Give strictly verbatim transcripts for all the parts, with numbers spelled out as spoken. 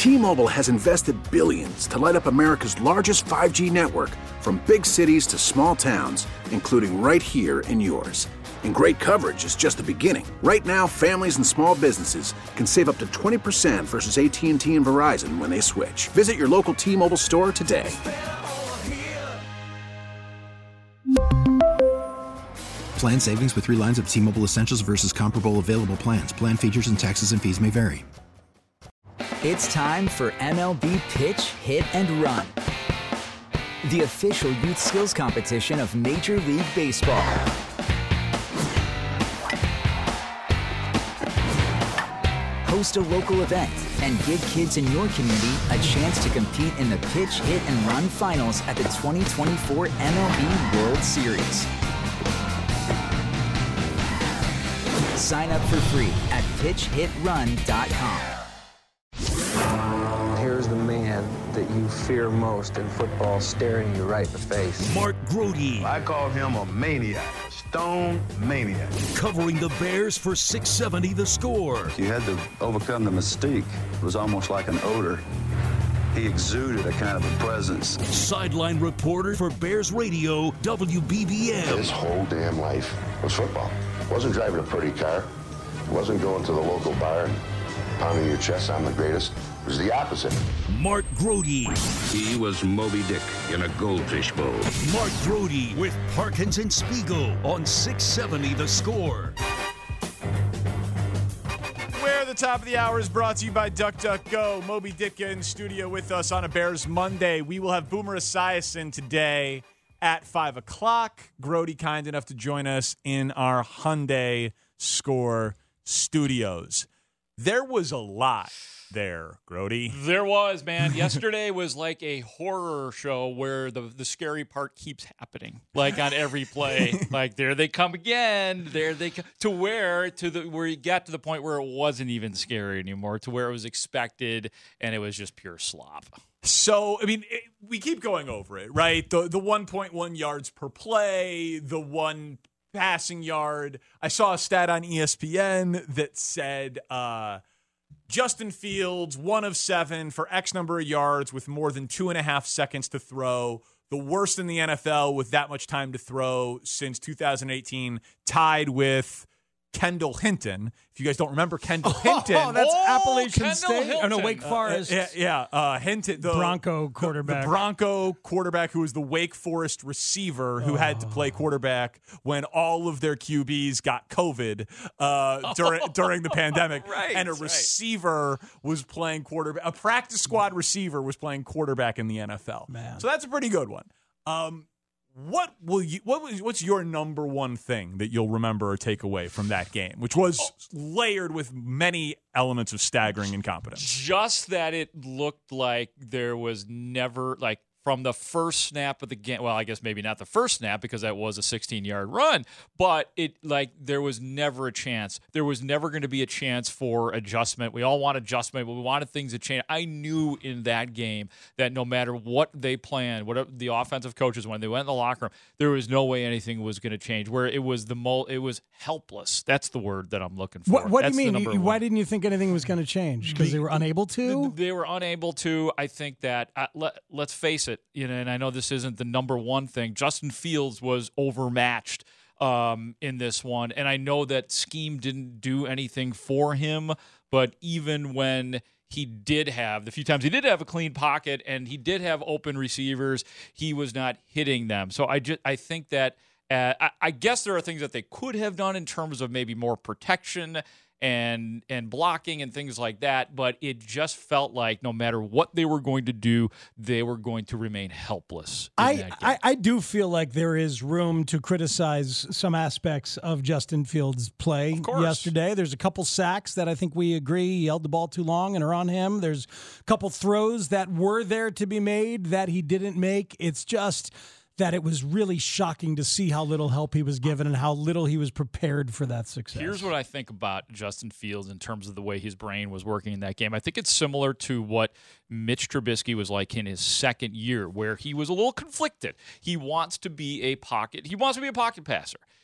T-Mobile has invested billions to light up America's largest five G network, from big cities to small towns, including right here in yours. And great coverage is just the beginning. Right now, families and small businesses can save up to twenty percent versus A T and T and Verizon when they switch. Visit your local T-Mobile store today. Plan savings with three lines of T-Mobile Essentials versus comparable available plans. Plan features and taxes and fees may vary. It's time for M L B Pitch, Hit, and Run, the official youth skills competition of Major League Baseball. Host a local event and give kids in your community a chance to compete in the Pitch, Hit, and Run finals at the twenty twenty-four M L B World Series. Sign up for free at pitch hit run dot com. Here's the man that you fear most in football staring you right in the face. Mark Grote. I call him a maniac, a stone maniac. Covering the Bears for six seventy The Score. You had to overcome the mystique. It was almost like an odor. He exuded a kind of a presence. Sideline reporter for Bears Radio, W B B M. His whole damn life was football. Wasn't driving a pretty car. Wasn't going to the local bar and pounding your chest, I'm the greatest. It was the opposite. Mark Grote. He was Moby Dick in a goldfish bowl. Mark Grote with Parkins and Spiegel on six seventy The Score. Where the top of the hour is brought to you by DuckDuckGo. Moby Dick in studio with us on a Bears Monday. We will have Boomer Esiason today at five o'clock. Grote kind enough to join us in our Hyundai Score studios. There was a lot there, Grote. There was, man. Yesterday was like a horror show where the the scary part keeps happening, like on every play. Like there they come again. There they come, to where to the where you got to the point where it wasn't even scary anymore, to where it was expected and it was just pure slop. So, I mean, it, we keep going over it, right? The the one point one yards per play, the one passing yard. I saw a stat on E S P N that said uh, Justin Fields, one of seven for X number of yards with more than two and a half seconds to throw. The worst in the N F L with that much time to throw since two thousand eighteen, tied with Kendall Hinton. If you guys don't remember Kendall Hinton. Oh, that's oh, Appalachian Kendall State. Hilton. Oh, no, Wake Forest. Uh, yeah, yeah uh, Hinton. The Bronco quarterback. The, the Bronco quarterback who was the Wake Forest receiver who oh. had to play quarterback when all of their Q Bs got COVID uh, during, during the pandemic. Right, and a receiver right. was playing quarterback. A practice squad receiver was playing quarterback in the N F L. Man. So that's a pretty good one. Um, What will you? What was? What's your number one thing that you'll remember or take away from that game, which was oh. layered with many elements of staggering incompetence? Just that it looked like there was never like. From the first snap of the game, well, I guess maybe not the first snap because that was a sixteen-yard run, but it like there was never a chance. There was never going to be a chance for adjustment. We all want adjustment, but we wanted things to change. I knew in that game that no matter what they planned, whatever the offensive coaches, when they went in the locker room, there was no way anything was going to change. Where it was the mo- it was helpless. That's the word that I'm looking for. What, what do you mean? You, why didn't you think anything was going to change? Because they were unable to? They were unable to. I think that, uh, let, let's face it, you know, and I know this isn't the number one thing. Justin Fields was overmatched um, in this one, and I know that scheme didn't do anything for him, but even when he did have, the few times he did have a clean pocket and he did have open receivers, he was not hitting them. So I just I think that uh, I, I guess there are things that they could have done in terms of maybe more protection and and blocking and things like that, but it just felt like no matter what they were going to do, they were going to remain helpless. I, I, I do feel like there is room to criticize some aspects of Justin Fields' play yesterday. There's a couple sacks that I think we agree he held the ball too long and are on him. There's a couple throws that were there to be made that he didn't make. It's just that it was really shocking to see how little help he was given and how little he was prepared for that success. Here's what I think about Justin Fields in terms of the way his brain was working in that game. I think it's similar to what Mitch Trubisky was like in his second year, where he was a little conflicted. He wants to be a pocket. He wants to be a pocket passer.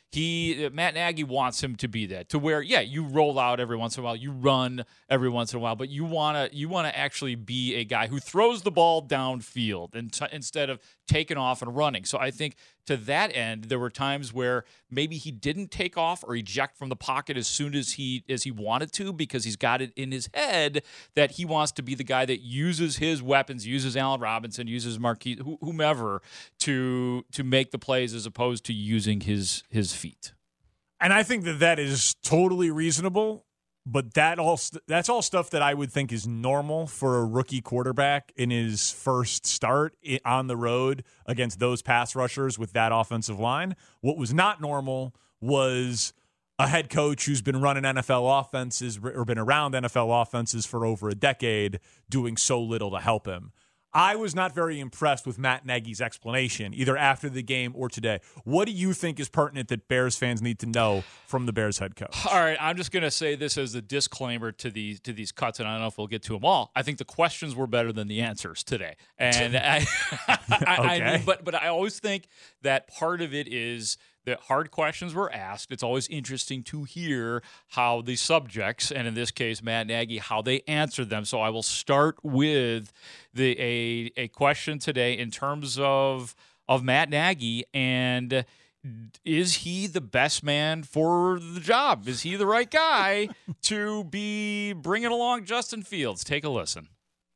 he Matt Nagy wants him to be that, to where, yeah, you roll out every once in a while, you run every once in a while, but you want to you want to actually be a guy who throws the ball downfield and t- instead of taking off and running. So I think to that end, there were times where maybe he didn't take off or eject from the pocket as soon as he as he wanted to, because he's got it in his head that he wants to be the guy that uses his weapons, uses Allen Robinson, uses Marquise, whomever, to to make the plays as opposed to using his his feet. And I think that that is totally reasonable. But that all that's all stuff that I would think is normal for a rookie quarterback in his first start on the road against those pass rushers with that offensive line. What was not normal was a head coach who's been running N F L offenses or been around N F L offenses for over a decade doing so little to help him. I was not very impressed with Matt Nagy's explanation, either after the game or today. What do you think is pertinent that Bears fans need to know from the Bears head coach? All right, I'm just going to say this as a disclaimer to these to these cuts, and I don't know if we'll get to them all. I think the questions were better than the answers today, and I, I, okay. I mean, but but I always think that part of it is that hard questions were asked. It's always interesting to hear how the subjects, and in this case, Matt Nagy, how they answered them. So I will start with the a a question today in terms of of Matt Nagy, and is he the best man for the job? Is he the right guy to be bringing along Justin Fields? Take a listen.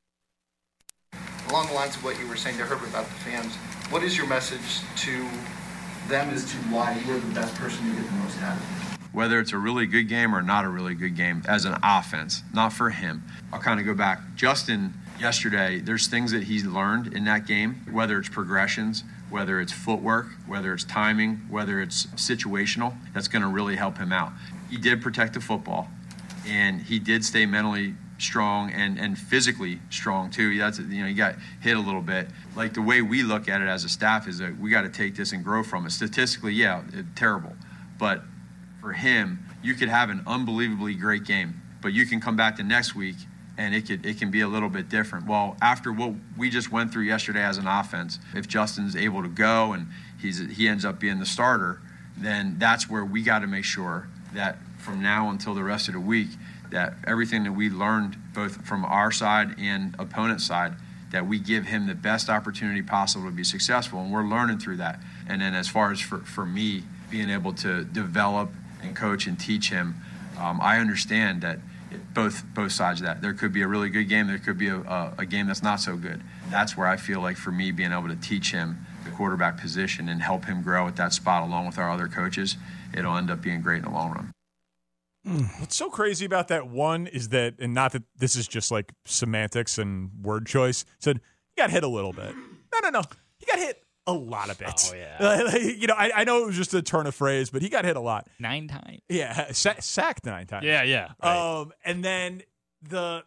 Along the lines of what you were saying to Herbert about the fans, what is your message to them as to why you're the best person to get the most out of it? Whether it's a really good game or not a really good game as an offense, not for him. I'll kind of go back. Justin, yesterday, there's things that he's learned in that game, whether it's progressions, whether it's footwork, whether it's timing, whether it's situational, that's going to really help him out. He did protect the football, and he did stay mentally strong and, and physically strong too. That's, you know, he got hit a little bit. Like the way we look at it as a staff is that we got to take this and grow from it. Statistically, yeah, it, terrible. But for him, you could have an unbelievably great game, but you can come back the next week and it could it can be a little bit different. Well, after what we just went through yesterday as an offense, if Justin's able to go and he's he ends up being the starter, then that's where we got to make sure that from now until the rest of the week, that everything that we learned both from our side and opponent's side, that we give him the best opportunity possible to be successful, and we're learning through that. And then as far as for, for me, being able to develop and coach and teach him, um, I understand that it, both both sides of that. There could be a really good game, there could be a, a, a game that's not so good. That's where I feel like for me, being able to teach him the quarterback position and help him grow at that spot along with our other coaches, it'll end up being great in the long run. What's so crazy about that one is that, and not that this is just like semantics and word choice, said he got hit a little bit. No, no, no. He got hit a lot of bits. Oh, yeah. you know, I, I know it was just a turn of phrase, but he got hit a lot. Nine times. Yeah, sa- sacked nine times. Yeah, yeah. Right. Um, and then the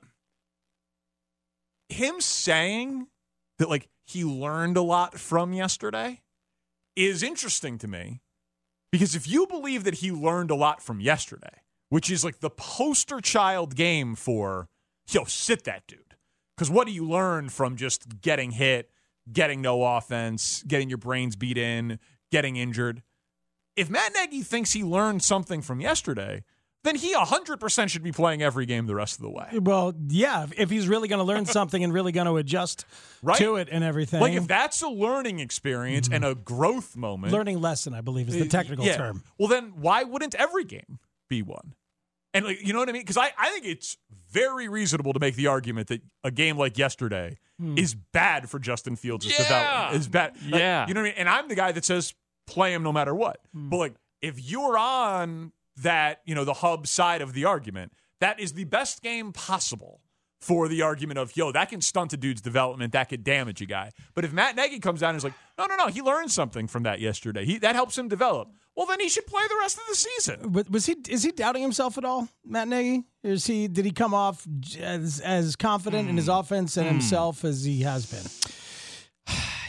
him saying that like he learned a lot from yesterday is interesting to me, because if you believe that he learned a lot from yesterday, which is like the poster child game for, yo, sit that dude. Because what do you learn from just getting hit, getting no offense, getting your brains beat in, getting injured? If Matt Nagy thinks he learned something from yesterday, then he one hundred percent should be playing every game the rest of the way. Well, yeah, if he's really going to learn something and really going to adjust right? to it and everything. Like if that's a learning experience mm-hmm. and a growth moment. Learning lesson, I believe, is the technical yeah. term. Well, then why wouldn't every game be one? And like, you know what I mean? Because I, I think it's very reasonable to make the argument that a game like yesterday hmm. is bad for Justin Fields' yeah. development. Is bad. Like, yeah. You know what I mean? And I'm the guy that says play him no matter what. Hmm. But like, if you're on that, you know, the hub side of the argument, that is the best game possible for the argument of, yo, that can stunt a dude's development, that could damage a guy. But if Matt Nagy comes down and is like, no, no, no, he learned something from that yesterday. He that helps him develop. Well, then he should play the rest of the season. But was he? Is he doubting himself at all, Matt Nagy? Or is he? Did he come off as as confident mm. in his offense and mm. himself as he has been?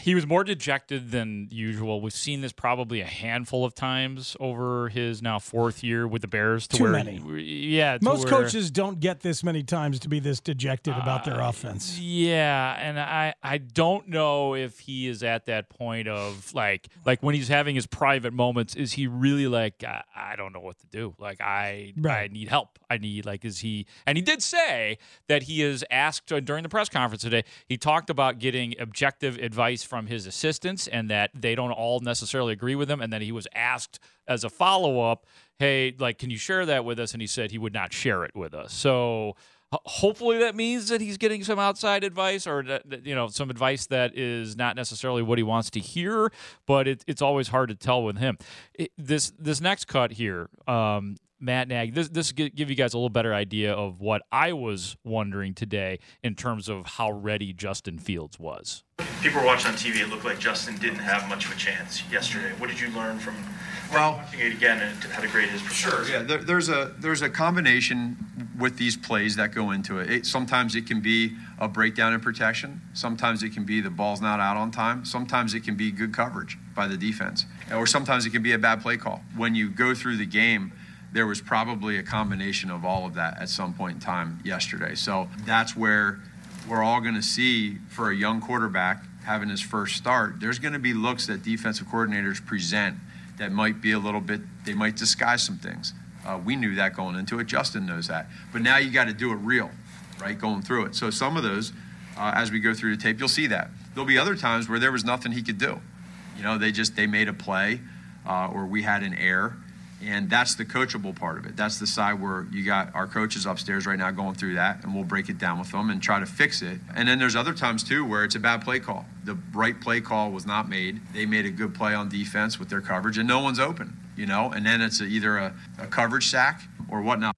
He was more dejected than usual. We've seen this probably a handful of times over his now fourth year with the Bears. To Too where, many. Yeah. To Most where, coaches don't get this many times to be this dejected about their uh, offense. Yeah, and I, I don't know if he is at that point of like like when he's having his private moments, is he really like, I, I don't know what to do. Like I Right. I need help. I need like is he and he did say that he is asked uh, during the press conference today, he talked about getting objective advice from his assistants and that they don't all necessarily agree with him, and then he was asked as a follow-up, hey, like, can you share that with us? And he said he would not share it with us. So h- hopefully that means that he's getting some outside advice or, that, that, you know, some advice that is not necessarily what he wants to hear, but it, it's always hard to tell with him. It, this this next cut here, um, Matt Nagy, this this give you guys a little better idea of what I was wondering today in terms of how ready Justin Fields was. People were watching on T V. It looked like Justin didn't have much of a chance yesterday. What did you learn from well, watching it again and how to grade his performance? Sure. Yeah, there, there's a there's a combination with these plays that go into it. it. Sometimes it can be a breakdown in protection. Sometimes it can be the ball's not out on time. Sometimes it can be good coverage by the defense, or sometimes it can be a bad play call. When you go through the game, there was probably a combination of all of that at some point in time yesterday. So that's where we're all going to see, for a young quarterback having his first start, there's going to be looks that defensive coordinators present that might be a little bit, they might disguise some things. Uh, we knew that going into it. Justin knows that. But now you got to do it real, right, going through it. So some of those, uh, as we go through the tape, you'll see that. There'll be other times where there was nothing he could do. You know, they just, they made a play uh, or we had an error. And that's the coachable part of it. That's the side where you got our coaches upstairs right now going through that, and we'll break it down with them and try to fix it. And then there's other times, too, where it's a bad play call. The right play call was not made. They made a good play on defense with their coverage, and no one's open, you know? And then it's a, either a, a coverage sack or whatnot.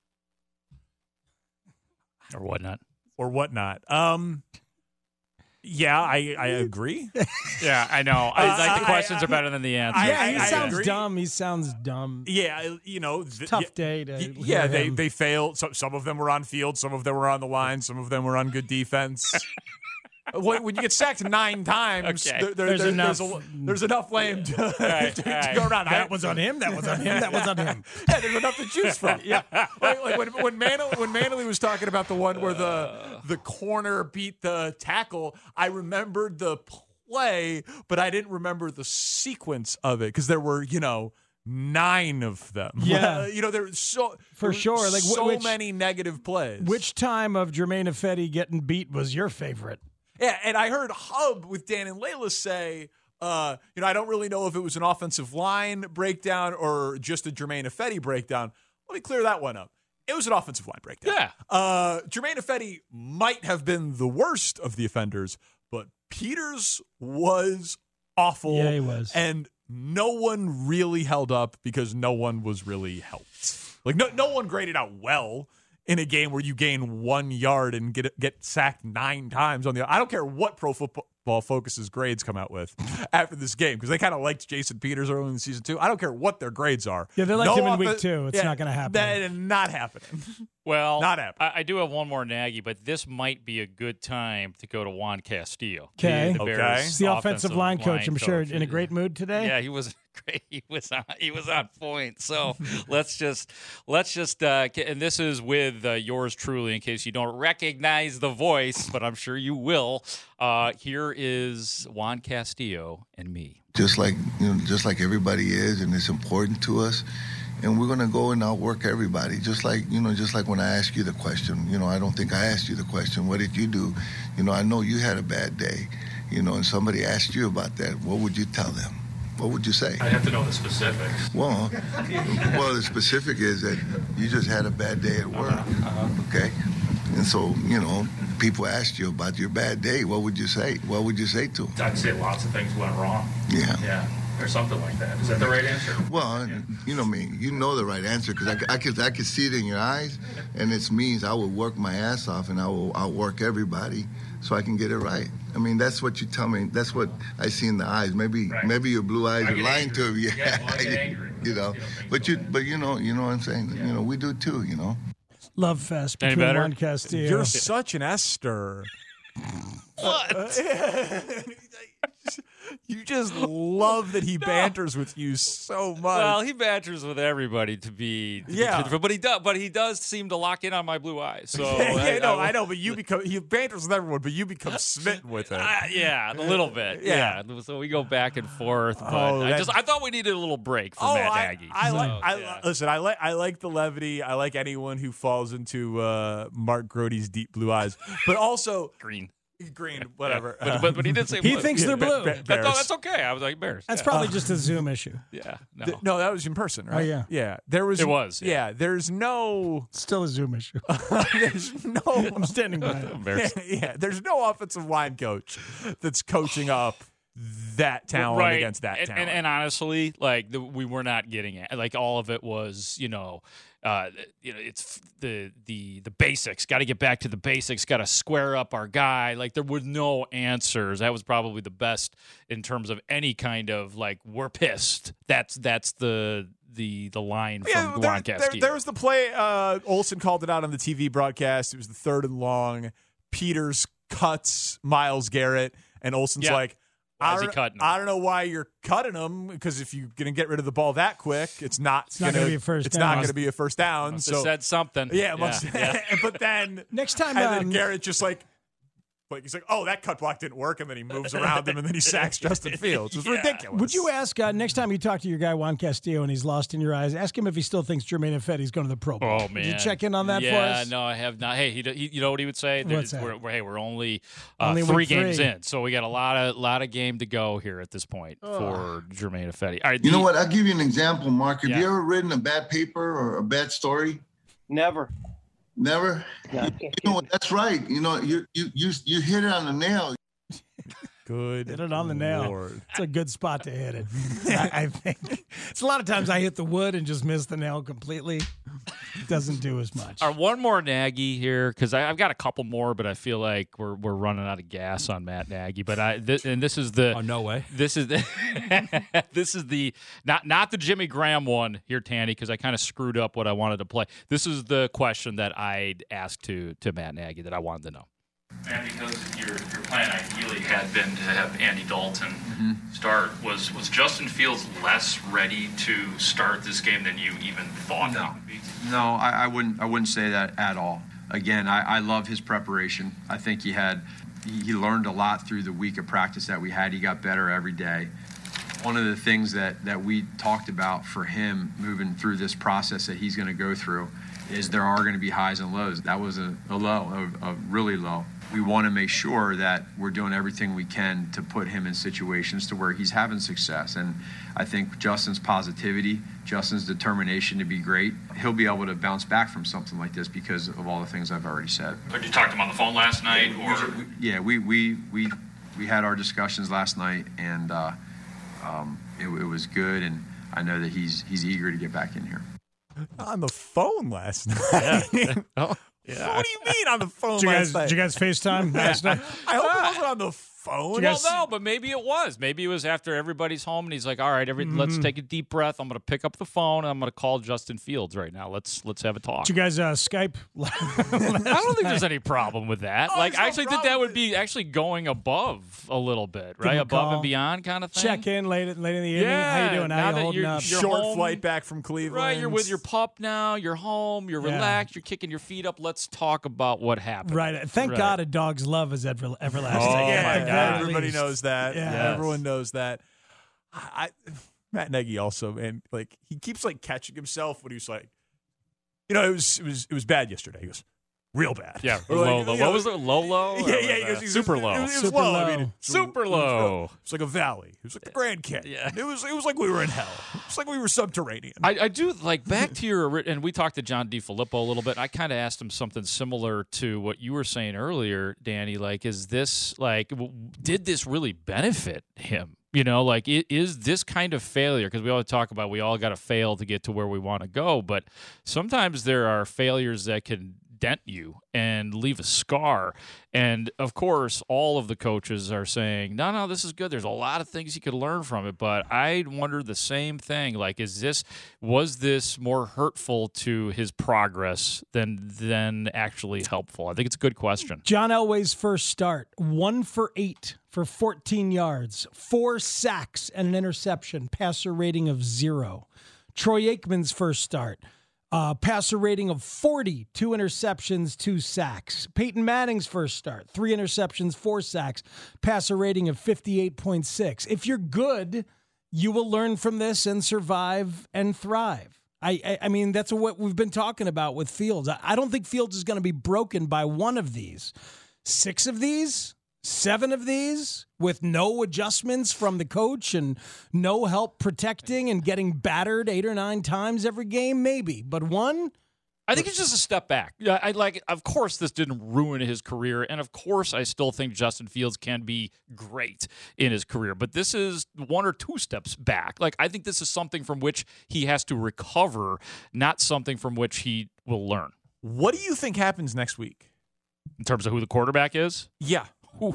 Or whatnot. Or whatnot. Um... Yeah, I, I agree. Yeah, I know. I, Uh, like the I- questions I- are better than the answers. Yeah, he I- I sounds agree. dumb. He sounds dumb. Yeah, you know, th- Tough y- day to y- hear yeah, they him. they failed. So, some of them were on field, some of them were on the line, some of them were on good defense. when, when you get sacked nine times, Okay. there, there, There's there- enough- There's, a, there's enough blame to, right, to, to right. go around. That I- was on him. That was on him. That was on him. Yeah, there's enough to choose from. Yeah, like, like when when Manley, when Manley was talking about the one where the the corner beat the tackle, I remembered the play, but I didn't remember the sequence of it because there were, you know, nine of them. Yeah. you know, there were so For there were sure. Like, wh- so which- many negative plays. Which time of Jermaine Ifedi getting beat was your favorite? Yeah, and I heard Hub with Dan and Layla say, uh, you know, I don't really know if it was an offensive line breakdown or just a Jermaine Ifedi breakdown. Let me clear that one up. It was an offensive line breakdown. Yeah. Uh, Jermaine Ifedi might have been the worst of the offenders, but Peters was awful. Yeah, he was. And no one really held up because no one was really helped. Like, no, no one graded out well in a game where you gain one yard and get get sacked nine times on the. I don't care what Pro Football Focus's grades come out with after this game because they kind of liked Jason Peters early in the season too. I don't care what their grades are. Yeah, they liked No him in week offe- two. It's yeah, not going to happen. That is not happening. Well, Not happening. I, I do have one more Nagy, but this might be a good time to go to Juan Castillo. Okay. the, the Okay. Bears It's the offensive line coach. I'm sure in a great mood today. Yeah, he was great. He was on, he was on point. So let's just let's just uh, and this is with uh, yours truly, in case you don't recognize the voice, but I'm sure you will. Uh, here is Juan Castillo and me. Just like you know, just like everybody is, and it's important to us. And we're gonna go and outwork everybody. Just like you know, just like when I asked you the question. You know, I don't think I asked you the question. What did you do? You know, I know you had a bad day. You know, and somebody asked you about that. What would you tell them? What would you say? I have to know the specifics. Well, well, the specific is that you just had a bad day at work. Uh-huh. Okay, and so you know, people asked you about your bad day. What would you say? What would you say to them? I'd say lots of things went wrong. Yeah. Yeah. Or something like that. Is that the right answer? Well, Yeah. you know me. You know the right answer because I, I could I could see it in your eyes, and it means I will work my ass off and I will outwork everybody so I can get it right. I mean, that's what you tell me. That's what I see in the eyes. Maybe Right. maybe your blue eyes I are get lying angry. to me. Yeah, Yeah, well, I get angry. you know. You know, things But you don't- but you know you know what I'm saying. You know we do too. You know. Love fest Any between better? Juan Castillo. You're such an Esther. What? You just love that he no. banters with you so much. Well, he banters with everybody to be, to yeah. Be, but he does. But he does seem to lock in on my blue eyes. So yeah, yeah I, no, I, I know. But you become he banters with everyone, but you become smitten with it. Uh, yeah, a little bit. Yeah. yeah. So we go back and forth. But oh, I just I thought we needed a little break from oh, Matt I, Nagy. I, so, like. I yeah. listen. I like. I like the levity. I like anyone who falls into uh, Mark Grote's deep blue eyes, but also green. Green, whatever. Yeah. But, but but he did say he blue. thinks yeah, they're blue. Ba- ba- that's, that's okay. I was like Bears. That's yeah. probably uh, just a Zoom issue. Yeah. No. Th- no, that was in person, right? Oh yeah. Yeah. There was. It was. Yeah. yeah there's no. Still a Zoom issue. there's no. I'm standing by it. Yeah, yeah. There's no offensive line coach that's coaching up that talent right. against that and, talent. And, and honestly, like the, we were not getting it. Like all of it was, you know, uh, you know, it's the the the basics. Got to get back to the basics. Got to square up our guy. Like there were no answers. That was probably the best in terms of any kind of like we're pissed. That's that's the the the line yeah, from there, Juan there, Castillo. there was the play. Uh, Olsen called it out on the T V broadcast. It was the third and long. Peters cuts Myles Garrett, and Olsen's yeah. like. Why I is he don't, cutting him? I don't know why you're cutting him because if you're going to get rid of the ball that quick, it's not, it's not going to be a first it's down. not going to be a first down. Must so have said something. Yeah, yeah, must, yeah. But then next time, and um, then Garrett just like, like he's like, oh, that cut block didn't work, and then he moves around him, and then he sacks Justin Fields. It's yeah. ridiculous. Would you ask uh, next time you talk to your guy Juan Castillo and he's lost in your eyes? Ask him if he still thinks Germain Ifedi's going to the Pro Bowl. Oh man, Did you check in on that yeah, for us? no, I have not. Hey, he, he you know what he would say? What's that? We're, we're, hey, we're only, uh, only three three games in, so we got a lot of lot of game to go here at this point oh. for Germain Ifedi. All right, you the, know what? I'll give you an example, Mark. Have yeah. you ever written a bad paper or a bad story? Never. Never? Yeah, you, you know what? That's right. You know, you you you you hit it on the nail. Good. Hit it on the nail. Lord. It's a good spot to hit it. I, I think. It's a lot of times I hit the wood and just miss the nail completely. It doesn't do as much. All right, one more Nagy here because I've got a couple more, but I feel like we're we're running out of gas on Matt Nagy. But I th- and this is the oh no way. This is the this is the not not the Jimmy Graham one here, Tanny, because I kind of screwed up what I wanted to play. This is the question that I'd asked to to Matt Nagy that I wanted to know. And because your your plan ideally had been to have Andy Dalton mm-hmm. start, was was Justin Fields less ready to start this game than you even thought no. he would be? No, I, I wouldn't. I wouldn't say that at all. Again, I, I love his preparation. I think he had he, he learned a lot through the week of practice that we had. He got better every day. One of the things that that we talked about for him moving through this process that he's going to go through is there are going to be highs and lows. That was a, a low, a, a really low. We want to make sure that we're doing everything we can to put him in situations to where he's having success. And I think Justin's positivity, Justin's determination to be great, he'll be able to bounce back from something like this because of all the things I've already said. Did you talk to him on the phone last night? Or Yeah, we we we, we had our discussions last night, and uh, um, it, it was good, and I know that he's he's eager to get back in here. On the phone last night. Yeah. oh. Yeah. What do you mean on the phone did you guys, last night? Did you guys FaceTime last night? I hope it wasn't on the phone. Well, guys... no, but maybe it was. Maybe it was after everybody's home, and he's like, "All right, every, mm-hmm. let's take a deep breath. I'm going to pick up the phone, and I'm going to call Justin Fields right now. Let's let's have a talk." Did you guys uh, Skype? I don't think there's any problem with that. Oh, like, I actually no think that would be actually going above a little bit, right? Above call. and beyond kind of thing. Check in late late in the evening. Yeah. How you doing? How Now you that holding you're, up? you're Short home, flight back from Cleveland. Right, you're with your pup now. You're home. You're Yeah. relaxed. You're kicking your feet up. Let's talk about what happened. Right. Thank Right. God a dog's love is ever, everlasting. Oh, yeah, my God. everybody least. knows that. Yeah. Yeah, everyone knows that. I, I Matt Nagy also, man, like he keeps like catching himself when he's like, you know, it was it was it was bad yesterday. He goes, real bad. Yeah, Or low, like, low. you know, What was it? Low, low? Yeah, Or yeah. was He that goes, he super was, low. It was, it was Super low. low. I mean, it, Super it was, low. It was like a valley. It was like the Grand Canyon. Yeah. It was it was like we were in hell. It was like we were subterranean. I, I do like back to your and we talked to John DiFilippo a little bit. I kind of asked him something similar to what you were saying earlier, Danny. Like, is this like w- did this really benefit him? You know, like it, is this kind of failure? Because we always talk about we all got to fail to get to where we want to go, but sometimes there are failures that can dent you and leave a scar. And, of course, all of the coaches are saying, no, no, this is good. There's a lot of things you could learn from it. But I wonder the same thing. Like, is this was this more hurtful to his progress than, than actually helpful? I think it's a good question. John Elway's first start, one for eight for fourteen yards, four sacks and an interception, passer rating of zero. Troy Aikman's first start, uh, passer rating of forty, two interceptions, two sacks. Peyton Manning's first start, three interceptions, four sacks, passer rating of fifty-eight point six. If you're good, you will learn from this and survive and thrive. I, I, I mean, that's what we've been talking about with Fields. I, I don't think Fields is going to be broken by one of these. Six of these? Seven of these with no adjustments from the coach and no help protecting and getting battered eight or nine times every game, maybe. But one, I think it's just a step back. I like. Of course, this didn't ruin his career, and of course, I still think Justin Fields can be great in his career. But this is one or two steps back. Like I think this is something from which he has to recover, not something from which he will learn. What do you think happens next week in terms of who the quarterback is? Yeah. Ooh.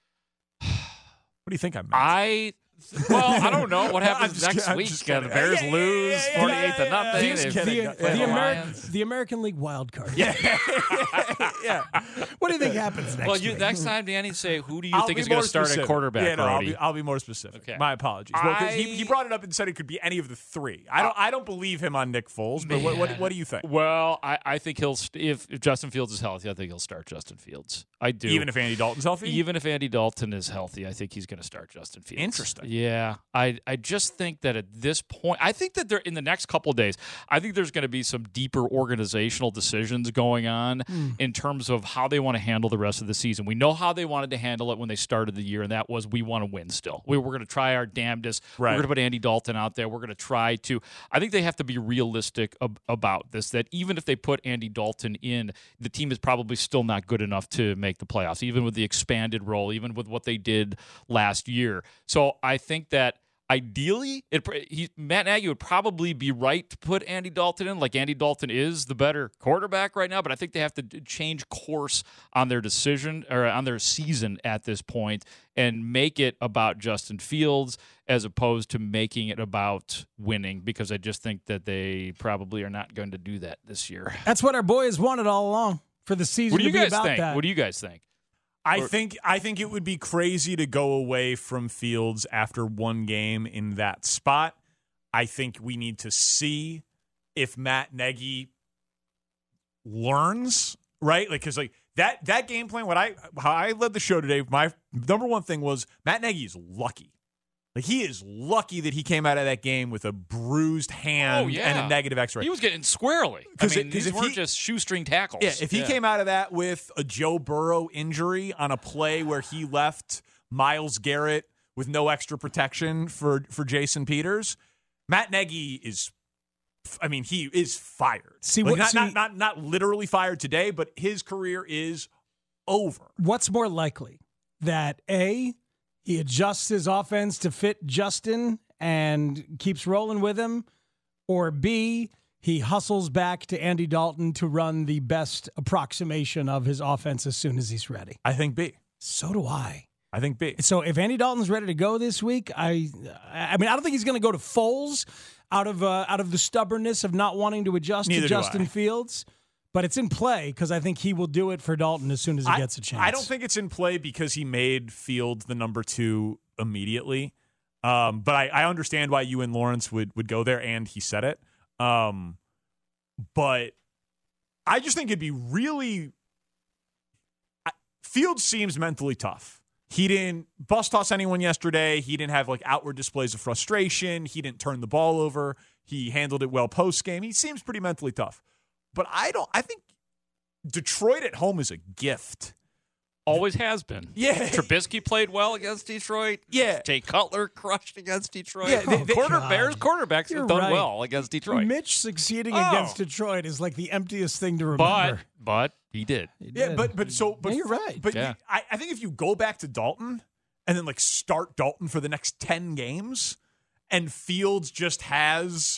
What do you think I meant? I well, I don't know what happens next kidding, week. The Bears yeah, yeah, lose yeah, yeah, forty-eight yeah, to nothing. Yeah, They- the, they the, play the, the Ameri- Lions. the American League wild card. Yeah. yeah. What do you think happens next Well, you, week? next time, Danny, say who do you I'll think be is going more to start specific. at quarterback? Yeah, no, I'll Brody? be, I'll be more specific. Okay. My apologies. Well, 'cause he, I- he brought it up and said it could be any of the three. I don't. I don't believe him on Nick Foles. But what, what, what do you think? Well, I, I think he'll st- if, if Justin Fields is healthy, I think he'll start Justin Fields. I do. Even if Andy Dalton's healthy. Even if Andy Dalton is healthy, I think he's going to start Justin Fields. Interesting. Yeah, I I just think that at this point, I think that there in the next couple of days, I think there's going to be some deeper organizational decisions going on Mm. in terms of how they want to handle the rest of the season. We know how they wanted to handle it when they started the year, and that was we want to win still. We, we're going to try our damnedest. Right. We're going to put Andy Dalton out there. We're going to try to. I think they have to be realistic ab- about this, that even if they put Andy Dalton in, the team is probably still not good enough to make the playoffs, even with the expanded role, even with what they did last year. So I think that ideally, it, he, Matt Nagy would probably be right to put Andy Dalton in. Like Andy Dalton is the better quarterback right now, but I think they have to change course on their decision or on their season at this point and make it about Justin Fields as opposed to making it about winning, because I just think that they probably are not going to do that this year. That's what our boys wanted all along for the season. What do you to be guys about think? That. What do you guys think? I Or- think I think it would be crazy to go away from Fields after one game in that spot. I think we need to see if Matt Nagy learns, right? Like, because like that that game plan, what I how I led the show today, my number one thing was Matt Nagy is lucky. Like, he is lucky that he came out of that game with a bruised hand Oh, yeah. and a negative X-ray. He was getting squarely. I 'Cause mean, it- 'cause these if weren't he- just shoestring tackles. Yeah, if he came out of that with a Joe Burrow injury on a play where he left Myles Garrett with no extra protection for, for Jason Peters, Matt Nagy is, I mean, he is fired. See, Like, what- not, see- not, not, not literally fired today, but his career is over. What's more likely? That A, he adjusts his offense to fit Justin and keeps rolling with him, or B, he hustles back to Andy Dalton to run the best approximation of his offense as soon as he's ready. I think B. So do I. I think B. So if Andy Dalton's ready to go this week, I, I mean, I don't think he's going to go to Foles out of uh, out of the stubbornness of not wanting to adjust Neither to do Justin I. Fields. But it's in play because I think he will do it for Dalton as soon as he I, gets a chance. I don't think it's in play because he made Fields the number two immediately. Um, but I, I understand why you and Lawrence would, would go there, and he said it. Um, but I just think it'd be really I, Fields seems mentally tough. He didn't bus toss anyone yesterday. He didn't have like outward displays of frustration. He didn't turn the ball over. He handled it well post game. He seems pretty mentally tough. But I don't. I think Detroit at home is a gift. Always has been. Yeah. Trubisky played well against Detroit. Yeah. Jay Cutler crushed against Detroit. Yeah, they- they- Quarter, God. Bears quarterbacks You're have done right. well against Detroit. Mitch succeeding Oh. against Detroit is like the emptiest thing to remember. But but he did. He Yeah, did. but but so but Yeah, you're right. But Yeah. I, I think if you go back to Dalton and then like start Dalton for the next ten games, and Fields just has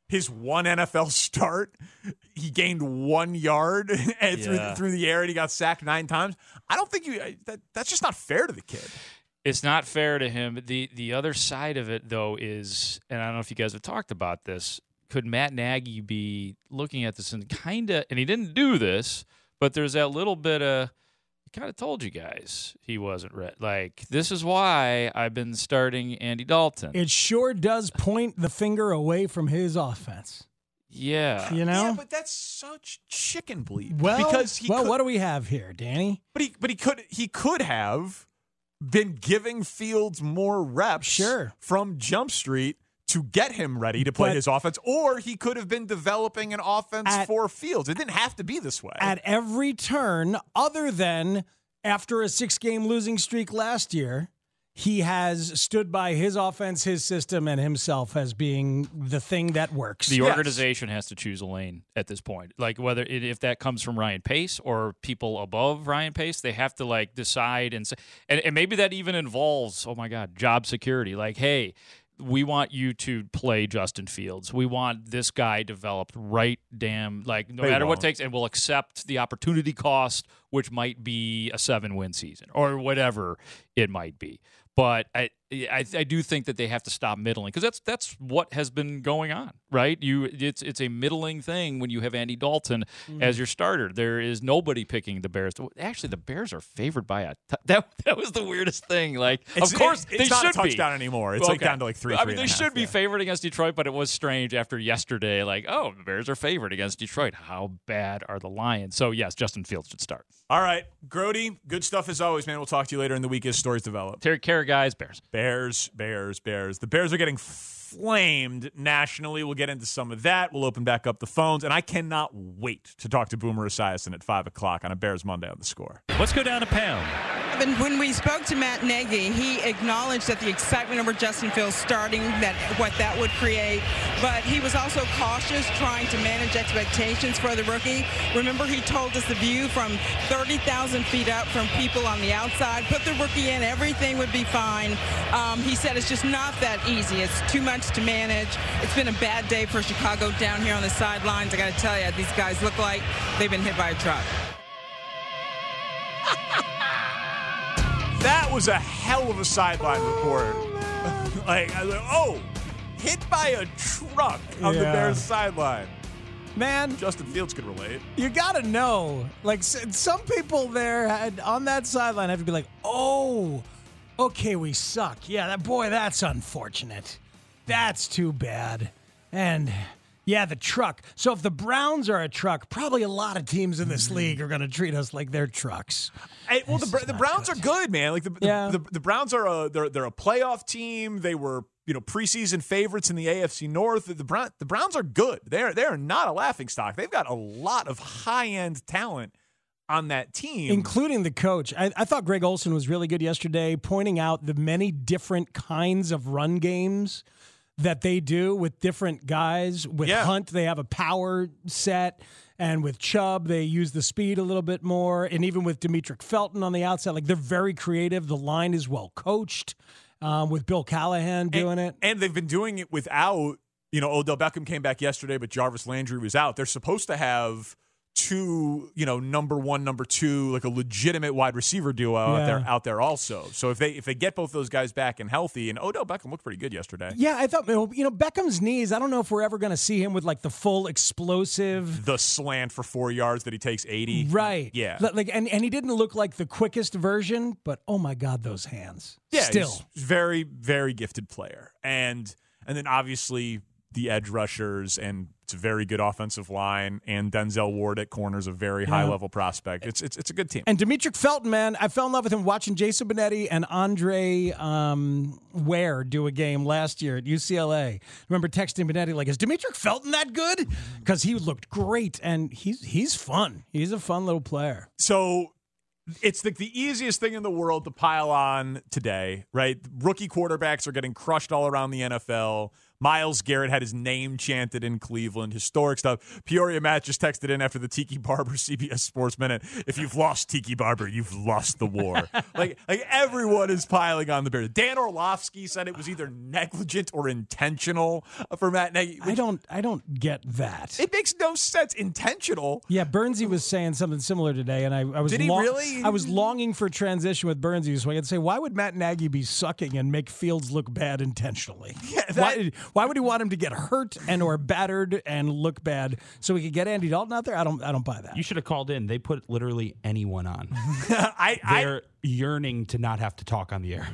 his one N F L start, he gained one yard and through, Yeah. through the air, and he got sacked nine times. I don't think you that, that's just not fair to the kid. It's not fair to him. The the other side of it, though, is, and I don't know if you guys have talked about this, could Matt Nagy be looking at this and kind of, and he didn't do this, but there's that little bit of, I kind of told you guys he wasn't ready. Like, this is why I've been starting Andy Dalton. It sure does point the finger away from his offense. Yeah. You know? Yeah, but that's such chicken bleed. Well, because he well could, what do we have here, Danny? But he but he could he could have been giving Fields more reps Sure. from Jump Street to get him ready to play But- his offense, or he could have been developing an offense At- for Fields. It didn't have to be this way. At every turn, other than after a six-game losing streak last year, he has stood by his offense, his system, and himself as being the thing that works. The organization has to choose a lane at this point. Like, whether it, if that comes from Ryan Pace or people above Ryan Pace, they have to like decide and say, and, and maybe that even involves, oh my God, job security. Like, hey, we want you to play Justin Fields. We want this guy developed right damn, like, no They matter what won't. it takes, and we'll accept the opportunity cost, which might be a seven-win season or whatever it might be. But I, I, I do think that they have to stop middling, because that's that's what has been going on, right? You, it's it's a middling thing when you have Andy Dalton Mm. as your starter. There is nobody picking the Bears. Actually, the Bears are favored by a t- that that was the weirdest thing. Like, It's- of course, it- it's they not a should be touchdown anymore. It's like down to like three, I three mean, and they a half, should be yeah. favored against Detroit, but it was strange after yesterday. Like, oh, the Bears are favored against Detroit. How bad are the Lions? So yes, Justin Fields should start. All right, Grody, good stuff as always, man. We'll talk to you later in the week as stories develop. Take care, guys. Bears. Bears, Bears, Bears. The Bears are getting flamed nationally. We'll get into some of that. We'll open back up the phones, and I cannot wait to talk to Boomer Esiason at five o'clock on a Bears Monday on The Score. Let's go down to pound. And when we spoke to Matt Nagy, he acknowledged that the excitement over Justin Fields starting, that what that would create, but he was also cautious, trying to manage expectations for the rookie. Remember, he told us the view from thirty thousand feet up from people on the outside, put the rookie in, everything would be fine. Um, he said it's just not that easy. It's too much to manage. It's been a bad day for Chicago down here on the sidelines. I got to tell you, these guys look like they've been hit by a truck. That was a hell of a sideline report. like, I was like, oh, hit by a truck on the Yeah. Bears sideline. Man, Justin Fields could relate. You got to know, like, s- some people there had, on that sideline have to be like, oh, okay, we suck. Yeah, that boy, that's unfortunate. That's too bad. And yeah, the truck. So if the Browns are a truck, probably a lot of teams in this league are going to treat us like they're trucks. Hey, well, the, Br- the Browns are good, man. Like the the, Yeah. the, the Browns are a they're they're a playoff team. They were you know preseason favorites in the A F C North. The Brown, the Browns are good. They're they're not a laughing stock. They've got a lot of high end talent on that team, including the coach. I, I thought Greg Olson was really good yesterday, pointing out the many different kinds of run games that they do with different guys. With Yeah. Hunt, they have a power set, and with Chubb, they use the speed a little bit more. And even with Demetric Felton on the outside, like they're very creative. The line is well coached. Um, with Bill Callahan doing and, it, and they've been doing it without. You know, Odell Beckham came back yesterday, but Jarvis Landry was out. They're supposed to have two, you know, number one, number two, like a legitimate wide receiver duo out Yeah. there, out there also. So if they if they get both those guys back and healthy, and Odell Beckham looked pretty good yesterday. yeah, I thought you know Beckham's knees. I don't know if we're ever going to see him with like the full explosive. The slant for four yards that he takes eighty. Right. Yeah. Li- Like, and, and he didn't look like the quickest version, but oh my God, those hands. Yeah, Still. he's a very, very gifted player. And and then obviously the edge rushers, and it's a very good offensive line, and Denzel Ward at corner is a very Yeah. high level prospect. It's it's it's a good team. And Demetric Felton, man, I fell in love with him watching Jason Benetti and Andre um, Ware do a game last year at U C L A. I remember texting Benetti like, "Is Demetric Felton that good?" Because he looked great, and he's he's fun. He's a fun little player. So it's like the easiest thing in the world to pile on today, right? Rookie quarterbacks are getting crushed all around the N F L. Myles Garrett had his name chanted in Cleveland. Historic stuff. Peoria Matt just texted in after the Tiki Barber C B S Sports Minute. If you've lost Tiki Barber, you've lost the war. like, like everyone is piling on the Bears. Dan Orlovsky said it was either negligent or intentional for Matt Nagy. I don't, I don't get that. It makes no sense. Intentional. Yeah, Bernsey was saying something similar today, and I, I was Did he long, really? I was longing for transition with Bernsey, so I could say, why would Matt Nagy be sucking and make Fields look bad intentionally? Yeah, that, why, why would he want him to get hurt and or battered and look bad so he could get Andy Dalton out there? I don't, I don't buy that. You should have called in. They put literally anyone on. I, They're I, yearning to not have to talk on the air.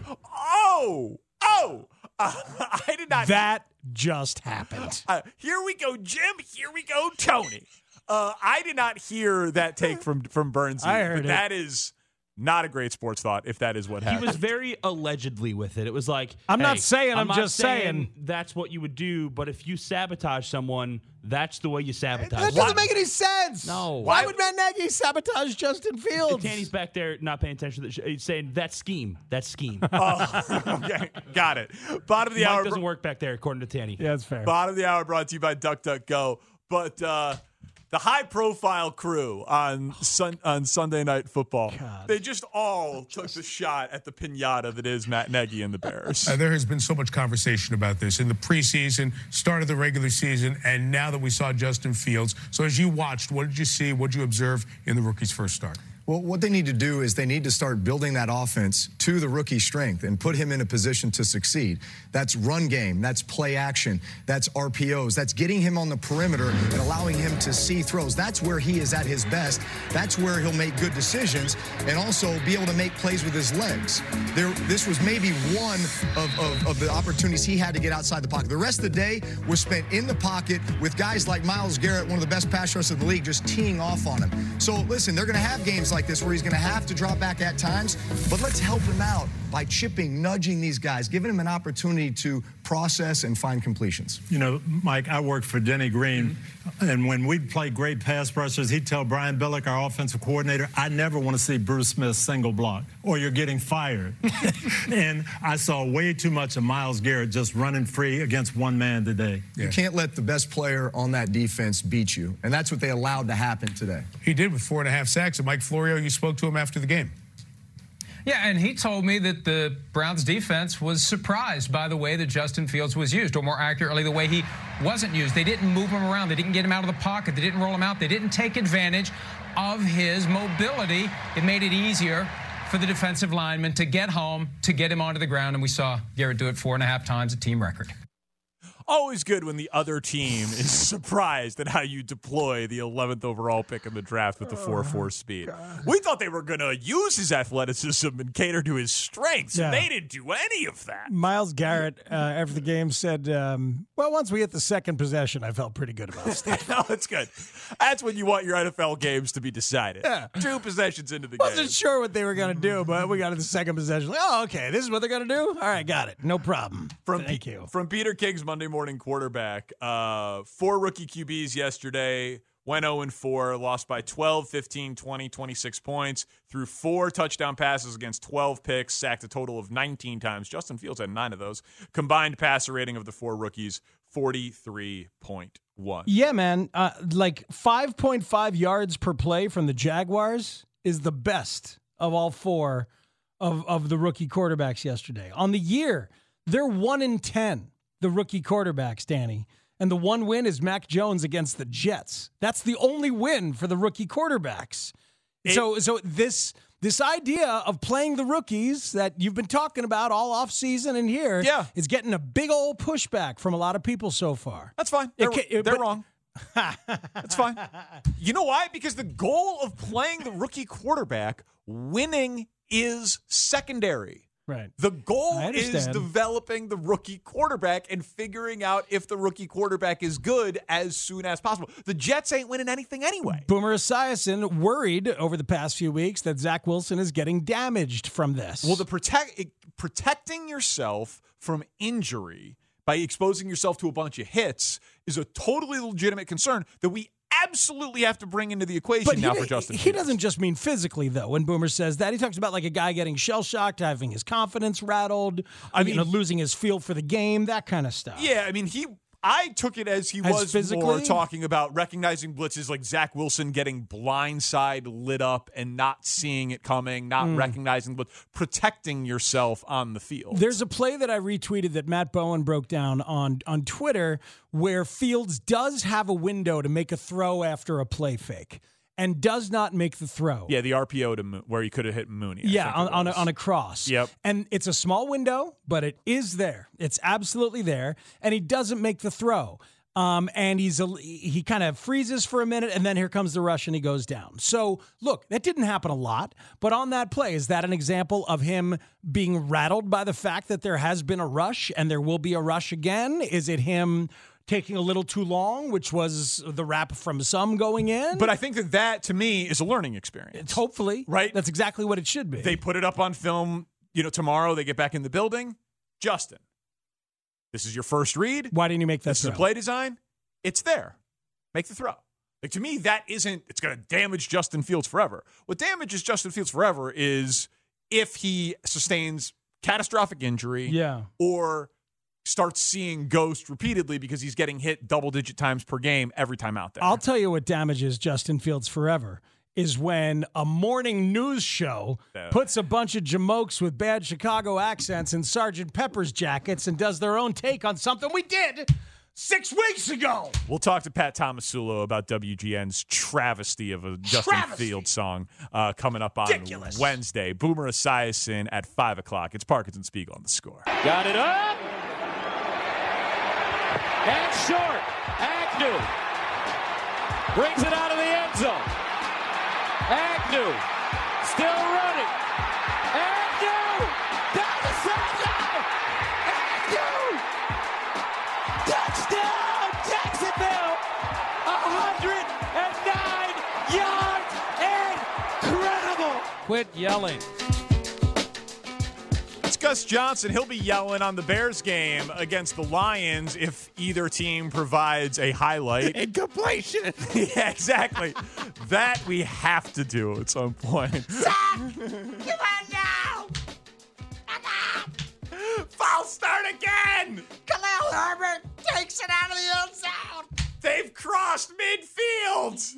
Oh, oh, uh, I did not. That just happened. Uh, here we go, Jim. Here we go, Tony. Uh, I did not hear that take from from Bernsey. I heard but it. That is not a great sports thought if that is what happened. He was very allegedly with it. It was like, I'm hey, not saying, I'm, I'm not just saying. that's what you would do, but if you sabotage someone, that's the way you sabotage That someone. doesn't make any sense. No. Why would Matt Nagy sabotage Justin Fields? Danny's back there not paying attention to the sh- he's saying, that's scheme. That's scheme. Oh, okay, got it. Bottom of the Mike hour doesn't work back there, according to Tanny. Yeah, that's fair. Bottom of the hour brought to you by DuckDuckGo. But uh, the high-profile crew on sun, on Sunday Night Football, God. they just all took the shot at the piñata that is Matt Nagy and the Bears. Uh, there has been so much conversation about this in the preseason, start of the regular season, and now that we saw Justin Fields. So as you watched, what did you see? What did you observe in the rookie's first start? Well, what they need to do is they need to start building that offense to the rookie strength and put him in a position to succeed. That's run game, that's play action, that's R P Os, that's getting him on the perimeter and allowing him to see throws. That's where he is at his best. That's where he'll make good decisions and also be able to make plays with his legs. There, this was maybe one of, of, of the opportunities he had to get outside the pocket. The rest of the day was spent in the pocket with guys like Myles Garrett, one of the best pass rushers in the league, just teeing off on him. So listen, they're going to have games like this where he's going to have to drop back at times, but let's help him out by chipping, nudging these guys, giving them an opportunity to process and find completions. You know, Mike, I worked for Denny Green, mm-hmm. and when we'd play great pass rushers, he'd tell Brian Billick, our offensive coordinator, I never want to see Bruce Smith single block, or you're getting fired. And I saw way too much of Myles Garrett just running free against one man today. Yeah. You can't let the best player on that defense beat you, and that's what they allowed to happen today. He did with four and a half sacks, and Mike Florio, you spoke to him after the game. Yeah, and he told me that the Browns defense was surprised by the way that Justin Fields was used, or more accurately, the way he wasn't used. They didn't move him around. They didn't get him out of the pocket. They didn't roll him out. They didn't take advantage of his mobility. It made it easier for the defensive lineman to get home, to get him onto the ground, and we saw Garrett do it four and a half times, a team record. Always good when the other team is surprised at how you deploy the eleventh overall pick in the draft with the four four speed. God. We thought they were going to use his athleticism and cater to his strengths. Yeah. They didn't do any of that. Myles Garrett, uh, after the game, said, um, well, once we hit the second possession, I felt pretty good about it. No, it's good. That's when you want your N F L games to be decided. Yeah. Two possessions into the Wasn't game. Wasn't sure what they were going to do, but we got to the second possession. Like, oh, okay, this is what they're going to do? All right, got it. No problem. From Thank P- you. From Peter King's Monday Morning Quarterback, uh, four rookie Q Bs yesterday, went oh and four, lost by twelve, fifteen, twenty, twenty-six points, threw four touchdown passes against twelve picks, sacked a total of nineteen times. Justin Fields had nine of those. Combined passer rating of the four rookies, forty-three point one. Yeah, man. Uh, like five point five yards per play from the Jaguars is the best of all four of, of the rookie quarterbacks yesterday. On the year, they're one in ten. The rookie quarterbacks, Danny. And the one win is Mac Jones against the Jets. That's the only win for the rookie quarterbacks. It, so so this this idea of playing the rookies that you've been talking about all offseason and here yeah. is getting a big old pushback from a lot of people so far. That's fine. They're, it, it, they're but, wrong. That's fine. You know why? Because the goal of playing the rookie quarterback, winning, is secondary. Right. The goal is developing the rookie quarterback and figuring out if the rookie quarterback is good as soon as possible. The Jets ain't winning anything anyway. Boomer Esiason worried over the past few weeks that Zach Wilson is getting damaged from this. Well, the protect protecting yourself from injury by exposing yourself to a bunch of hits is a totally legitimate concern that we absolutely have to bring into the equation But now he, for Justin he Fields. doesn't just mean physically, though, when Boomer says that. He talks about like a guy getting shell-shocked, having his confidence rattled, I mean, you know, losing his feel for the game, that kind of stuff. Yeah, I mean, he. I took it as he As was physically? more talking about recognizing blitzes like Zach Wilson getting blindside lit up and not seeing it coming, not Mm. recognizing, but protecting yourself on the field. There's a play that I retweeted that Matt Bowen broke down on, on Twitter where Fields does have a window to make a throw after a play fake and does not make the throw. Yeah, the R P O to Mo- where he could have hit Mooney. I Yeah, think on, it on, a, was. on a cross. Yep. And it's a small window, but it is there. It's absolutely there. And he doesn't make the throw. Um, and he's a, he kind of freezes for a minute, and then here comes the rush, and he goes down. So, look, that didn't happen a lot. But on that play, is that an example of him being rattled by the fact that there has been a rush and there will be a rush again? Is it him taking a little too long, which was the rap from some going in? But I think that that, to me, is a learning experience. It's hopefully. Right? That's exactly what it should be. They put it up on film. You know, tomorrow they get back in the building. Justin, this is your first read. Why didn't you make that This throw? is a play design. It's there. Make the throw. Like, to me, that isn't, it's going to damage Justin Fields forever. What damages Justin Fields forever is if he sustains catastrophic injury Yeah. or starts seeing ghost repeatedly because he's getting hit double-digit times per game every time out there. I'll tell you what damages Justin Fields forever is when a morning news show Yeah. puts a bunch of jamokes with bad Chicago accents in Sergeant Pepper's jackets and does their own take on something we did six weeks ago. We'll talk to Pat Tomasulo about W G N's travesty of a Justin Travesty. Fields song uh, coming up on Ridiculous. Wednesday. Boomer Esiason at five o'clock. It's Parkinson Spiegel on The Score. Got it up. And short. Agnew brings it out of the end zone. Agnew still running. Agnew down the sideline. Agnew. Touchdown, Jacksonville. one hundred nine yards. Incredible. Quit yelling. It's Gus Johnson. He'll be yelling on the Bears game against the Lions if either team provides a highlight. Incompletion. Yeah, exactly. That we have to do at some point. Come on now. False start again. Khalil Herbert takes it out of the end zone. They've crossed midfield.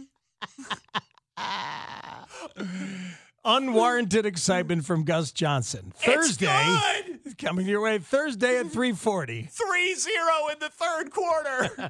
Unwarranted excitement from Gus Johnson. Thursday, coming your way Thursday at three forty. three zero in the third quarter.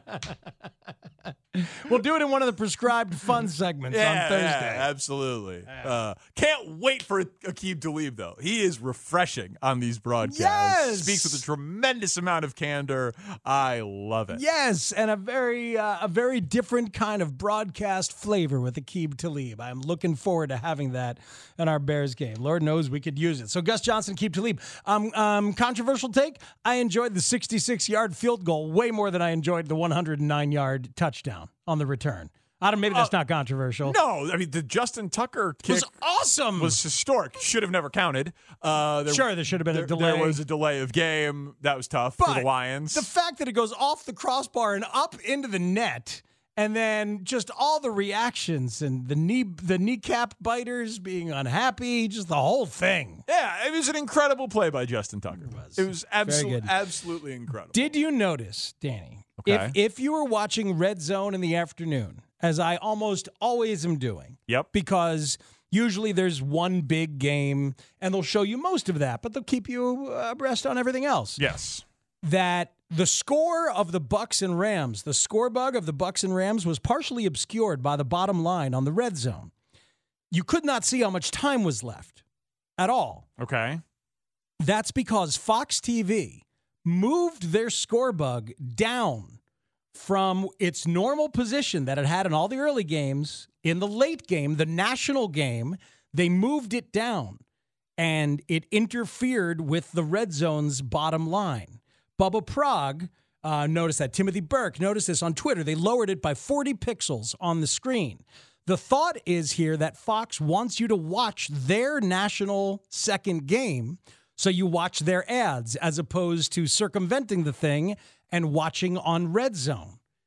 We'll do it in one of the prescribed fun segments yeah, on Thursday. Yeah, absolutely. Uh, can't wait for Aqib Talib, though. He is refreshing on these broadcasts. Yes! Speaks with a tremendous amount of candor. I love it. Yes, and a very uh, a very different kind of broadcast flavor with Aqib Talib. I'm looking forward to having that in our Bears game. Lord knows we could use it. So Gus Johnson, Aqib Talib. Um, um, controversial take. I enjoyed the sixty-six yard field goal way more than I enjoyed the one hundred nine yard touchdown on the return. I don't. Maybe that's Uh, not controversial. No, I mean, the Justin Tucker kick was awesome. was historic. Should have never counted. Uh, there, Sure, there should have been a there, delay. There was a delay of game. That was tough for the But Lions. The fact that it goes off the crossbar and up into the net, and then just all the reactions and the knee, the kneecap biters being unhappy, just the whole thing. Yeah, it was an incredible play by Justin Tucker. It was. It was Very absolutely, good. absolutely incredible. Did you notice, Danny, Okay. if if you were watching Red Zone in the afternoon, as I almost always am doing, yep, because usually there's one big game, and they'll show you most of that, but they'll keep you abreast on everything else. Yes. That the score of the Bucks and Rams, the score bug of the Bucks and Rams was partially obscured by the bottom line on the Red Zone. You could not see how much time was left at all. Okay. That's because Fox T V moved their score bug down from its normal position that it had in all the early games. In the late game, the national game, they moved it down, and it interfered with the Red Zone's bottom line. Bubba Prague uh, noticed that. Timothy Burke noticed this on Twitter. They lowered it by forty pixels on the screen. The thought is here that Fox wants you to watch their national second game, so you watch their ads as opposed to circumventing the thing and watching on Red Zone.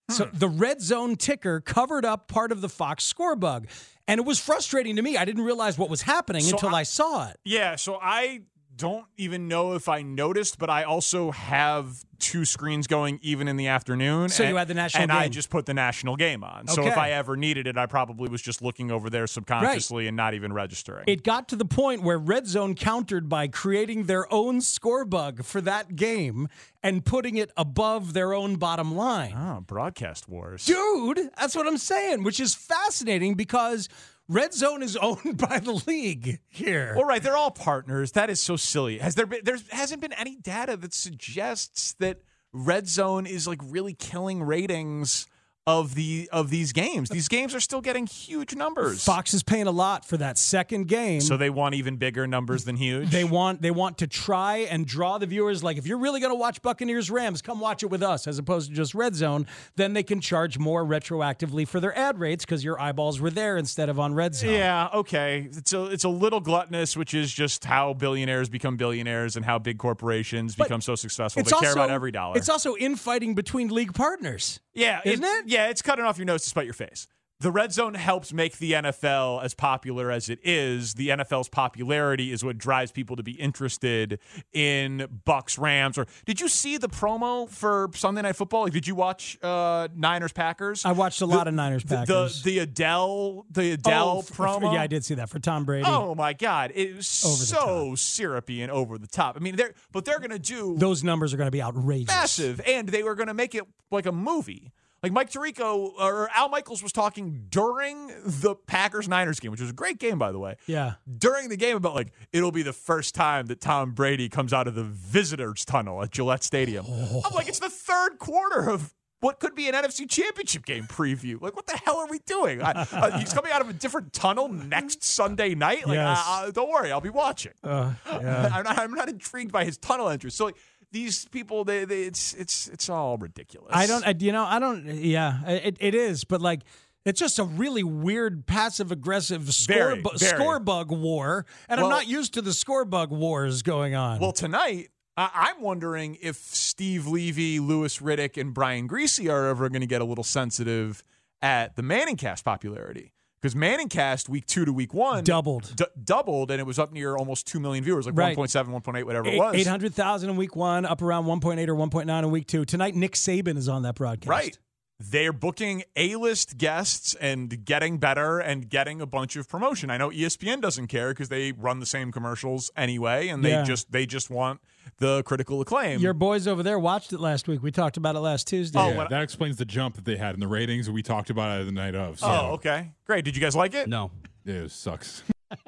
So the red zone ticker covered up part of the Fox score bug. And it was frustrating to me. I didn't realize what was happening So until I, I- saw it. Yeah, so I don't even know if I noticed, but I also have two screens going even in the afternoon. So and, you had the national and game. I just put the national game on. So Okay. if I ever needed it, I probably was just looking over there subconsciously and not even registering. It got to the point where Red Zone countered by creating their own score bug for that game and putting it above their own bottom line. Oh, broadcast wars. Dude, that's what I'm saying, which is fascinating because Red Zone is owned by the league here. All right, they're all partners. That is so silly. Has there been? There hasn't been any data that suggests that Red Zone is like really killing ratings of the of these games. These games are still getting huge numbers. Fox is paying a lot for that second game. So they want even bigger numbers than huge. They want they want to try and draw the viewers. Like, if you're really going to watch Buccaneers Rams, come watch it with us as opposed to just Red Zone. Then they can charge more retroactively for their ad rates because your eyeballs were there instead of on Red Zone. Yeah, okay. It's a it's a little gluttonous, which is just how billionaires become billionaires and how big corporations But become so successful. It's They care also- about every dollar. It's also infighting between league partners. Yeah, Isn't it? Yeah, it's cutting off your nose to spite your face. The Red Zone helps make the N F L as popular as it is. The N F L's popularity is what drives people to be interested in Bucks Rams. Or did you see the promo for Sunday Night Football? Like, did you watch uh, Niners Packers? I watched a The- lot of Niners the- Packers. The, the Adele, the Adele Oh, f- f- promo. yeah, I did see that for Tom Brady. Oh my God, it was Over the so syrupy and over the top. I mean, they're but they're gonna do Those numbers are going to be outrageous. massive, and they were gonna make it like a movie. Like Mike Tirico or Al Michaels was talking during the Packers-Niners game, which was a great game, by the way. Yeah. During the game about, like, it'll be the first time that Tom Brady comes out of the visitors tunnel at Gillette Stadium. Oh. I'm like, it's the third quarter of what could be an N F C Championship game preview. Like, what the hell are we doing? I, uh, he's coming out of a different tunnel next Sunday night. Like, Yes. uh, uh, don't worry, I'll be watching. Uh, yeah. I'm, not, I'm not intrigued by his tunnel entrance. So, like, these people, they, they it's it's it's all ridiculous. I don't, I, you know, I don't, yeah, it, it is, but like, it's just a really weird passive aggressive score, Very, bu- very. score bug war. And Well- I'm not used to the score bug wars going on. Well, tonight, I- I'm wondering if Steve Levy, Louis Riddick, and Brian Greasy are ever going to get a little sensitive at the Manningcast popularity. Because Manningcast, week two to week one, doubled. D- doubled, and it was up near almost two million viewers, like Right. one point seven, one point eight, whatever it Eight- was. eight hundred thousand in week one, up around one point eight or one point nine in week two. Tonight, Nick Saban is on that broadcast. Right. They're booking A-list guests and getting better and getting a bunch of promotion. I know E S P N doesn't care because they run the same commercials anyway, and they Yeah. just they just want the critical acclaim. Your boys over there watched it last week. We talked about it last Tuesday. Oh, Yeah, when- that explains the jump that they had in the ratings. We talked about it the night of. So. Oh, okay. Great. Did you guys like it? No. Yeah, it sucks.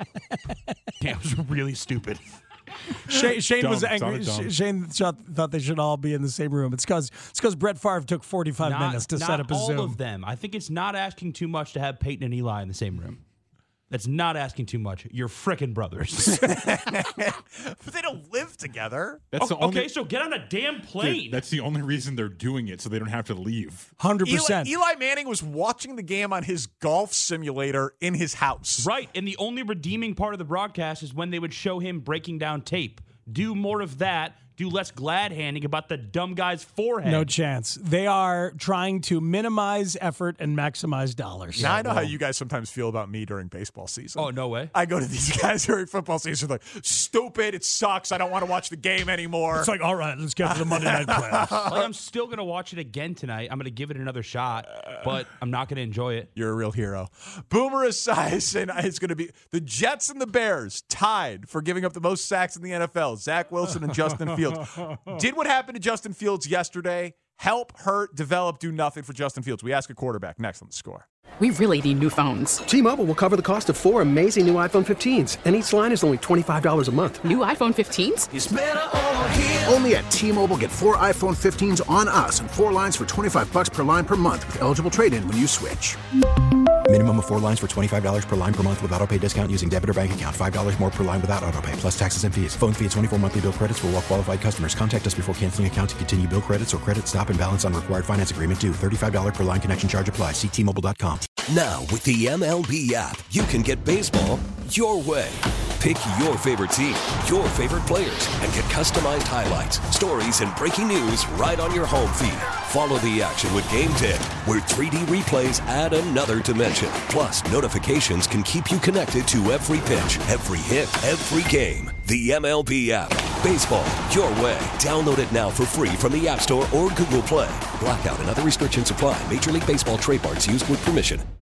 Yeah, it was really stupid. Shane, Shane Dumb. was angry. It's all dumb. Sh- Shane thought, thought they should all be in the same room. It's because it's because Brett Favre took forty-five Not- minutes to not set up a all Zoom. of them. I think it's not asking too much to have Peyton and Eli in the same room. That's not asking too much. You're frickin' brothers. But they don't live together. That's the O- only, okay, so get on a damn plane. Dude, that's the only reason they're doing it, so they don't have to leave. Hundred Eli, percent. Eli Manning was watching the game on his golf simulator in his house. Right, and the only redeeming part of the broadcast is when they would show him breaking down tape. Do more of that. Do less glad handing about the dumb guy's forehead. No chance. They are trying to minimize effort and maximize dollars. Now I know how you guys sometimes feel about me during baseball season. Oh, no way. I go to these guys during football season like, stupid, it sucks, I don't want to watch the game anymore. It's like, all right, let's get to the Monday night playoffs. Like, I'm still going to watch it again tonight. I'm going to give it another shot, but I'm not going to enjoy it. You're a real hero. Boomer Esiason is going to be the Jets and the Bears tied for giving up the most sacks in the N F L. Zach Wilson and Justin Fields. Did what happened to Justin Fields yesterday help, hurt, develop, do nothing for Justin Fields? We ask a quarterback next on The Score. We really need new phones. T-Mobile will cover the cost of four amazing new iPhone fifteens, and each line is only twenty-five dollars a month. New iPhone fifteens? It's better over here. Only at T-Mobile, get four iPhone fifteens on us and four lines for twenty-five bucks per line per month with eligible trade-in when you switch. Minimum of four lines for twenty-five dollars per line per month with autopay discount using debit or bank account. five dollars more per line without autopay, plus taxes and fees. Phone fee at twenty-four monthly bill credits for well-qualified customers. Contact us before canceling account to continue bill credits or credit stop and balance on required finance agreement due. thirty-five dollars per line connection charge applies. See T Mobile dot com. Now, with the M L B app, you can get baseball your way. Pick your favorite team, your favorite players, and get customized highlights, stories, and breaking news right on your home feed. Follow the action with Game ten, where three D replays add another dimension. Plus, notifications can keep you connected to every pitch, every hit, every game. The M L B app. Baseball, your way. Download it now for free from the App Store or Google Play. Blackout and other restrictions apply. Major League Baseball trademarks used with permission.